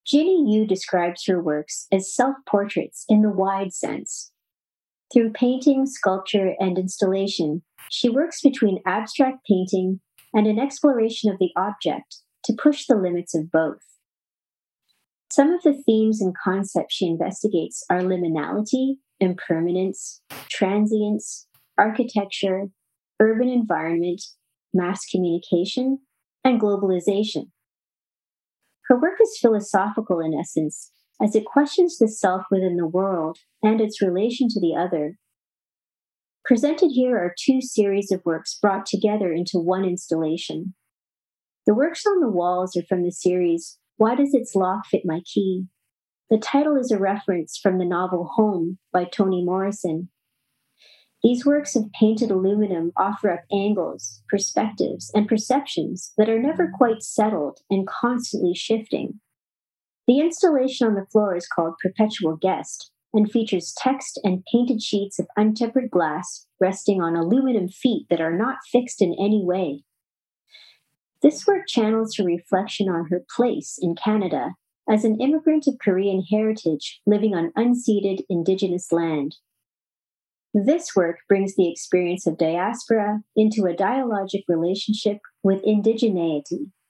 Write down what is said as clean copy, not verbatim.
Ginny Yu describes her works as self portraits in the wide sense. Through painting, sculpture, and installation, she works between abstract painting and an exploration of the object to push the limits of both. Some of the themes and concepts she investigates are liminality, impermanence, transience, architecture, urban environment, mass communication, and globalization. Her work is philosophical in essence, as it questions the self within the world and its relation to the other. Presented here are two series of works brought together into one installation. The works on the walls are from the series Why Does Its Lock Fit My Key? The title is a reference from the novel Home by Toni Morrison. These works of painted aluminum offer up angles, perspectives, and perceptions that are never quite settled and constantly shifting. The installation on the floor is called Perpetual Guest and features text and painted sheets of untempered glass resting on aluminum feet that are not fixed in any way. This work channels her reflection on her place in Canada as an immigrant of Korean heritage living on unceded Indigenous land. This work brings the experience of diaspora into a dialogic relationship with indigeneity,